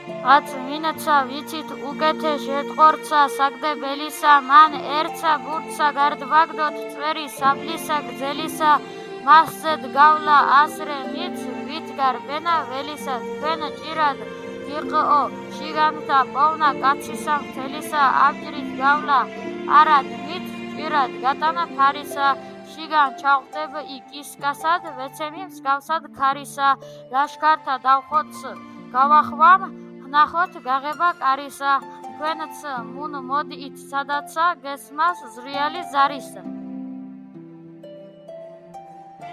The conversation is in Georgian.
აც მინეცა ვიცით უკეთე შეტყორცა საგდებელისა მან ერცა ბურთსა გარდვაგდოთ წვერი საბლისა გძელისა მასზედ გავლა ასრე მიც ვიდგარ ბენა ველისა თქვენ ჭირად გიყო შიგანთა პოვნა კაცისა მთელისა აბჯრით გავლა არად მით ჭირად გატანა ფარისა შიგან ჩავხტებ იკისკასად ვეცემი მსგავსად ქარისა ლაშქართა დავხოც გავახვამ ვნახოთ გაღება კარისა თქვენც მუნ მოდით სადაცა გესმას ზრიალი ზარისა